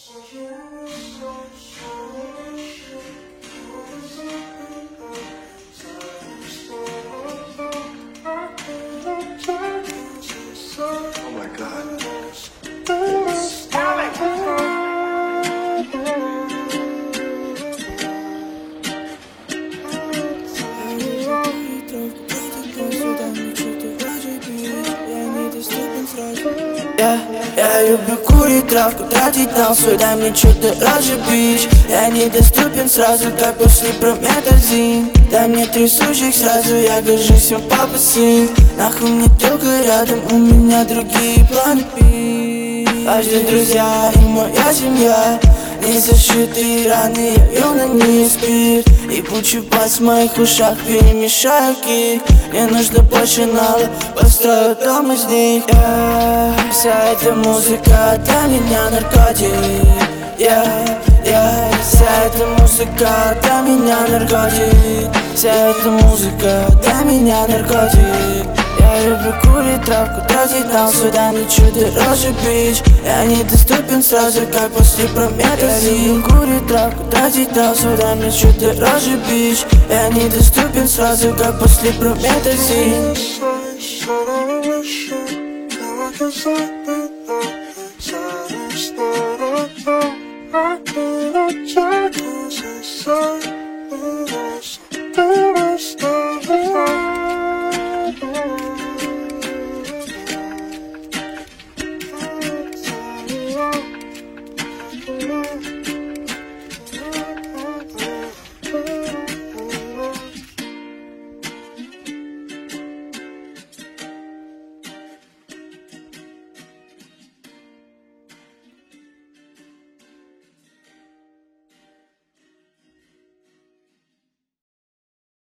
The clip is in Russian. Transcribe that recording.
Oh my God. Я люблю курить травку, тратить там свой, дай мне что-то разжечь. Я недоступен сразу, как после прометазин. Дай мне 3 сучек сразу, я горжусь им, папа, сын. Нахуй мне тёлка рядом, у меня другие планы. Важны друзья и моя семья. Не зашитые раны, я пью на них спирт. И бучу бас в моих ушах, перемешаю кик. Мне нужно больше нала, построю дом из них. Вся эта музыка для меня наркотик. Вся эта музыка для меня наркотик. Вся эта музыка для меня наркотик. Я люблю курить травку, тратить на сюда мне чудо рожи, бич. Я недоступен сразу, как после прометазин. Я люблю курить травку, тратить на сюда мне чудо рожи, бич. Я недоступен сразу, как после прометазин. Oh,